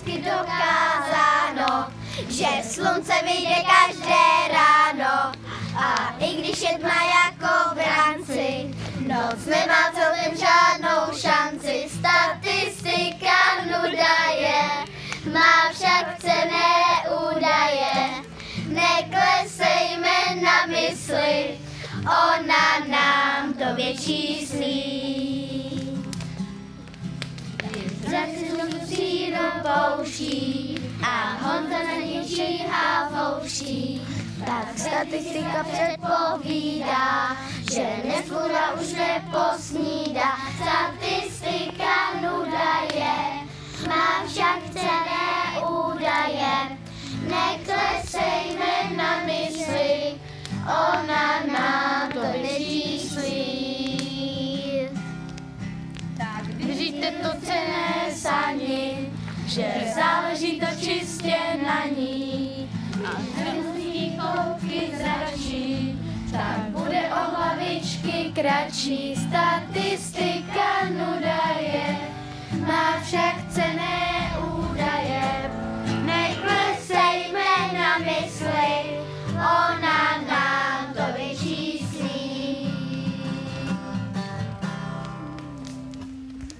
vědecky dokázáno, že slunce vyjde každé ráno. A i když je tma jako v rámci, noc nemá celkem žádnou šanci. Statistika nuda je, má však cenné údaje. Neklesejme na mysli, ona nám to vyčíslí. Zaciznu síru pouští a Honza na něj číhá fouští. Tak statistika předpovídá, že dnes voda už neposnídá. Statistika nuda je, má však cenné údaje. Neklesejme na mysli, ona nám to vyčíslí. Tak držíte to cenné sani, že záleží to čistě na ní. A hrnutí koutky zračí, tak bude o hlavičky kratší. Statistika nuda